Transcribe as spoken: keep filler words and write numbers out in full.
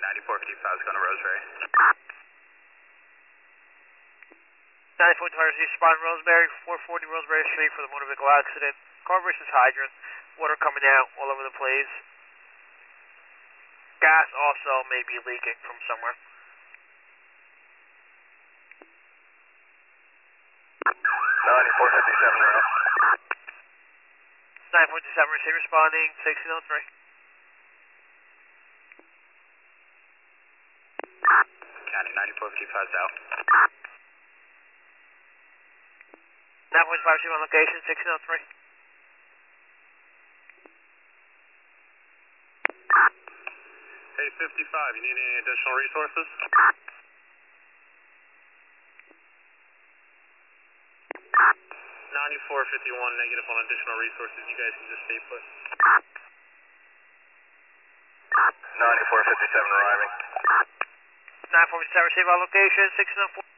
ninety-four fifty-five is going to Roseberry. ninety-four fifty-five, respond Roseberry, four forty Roseberry Street for the motor vehicle accident. Car versus hydrant, water coming out all over the place. Gas also may be leaking from somewhere. ninety-four fifty-seven around. ninety-four fifty-seven, receive responding, sixteen oh three. County, ninety-four fifty-five is out. ninety-four fifty-five, receive on location, sixteen oh three. Hey, fifty-five, you need any additional resources? ninety-four fifty-one, negative on additional resources. You guys can just stay put. ninety-four fifty-seven arriving. ninety-four fifty-seven, receive on location, sixteen oh four.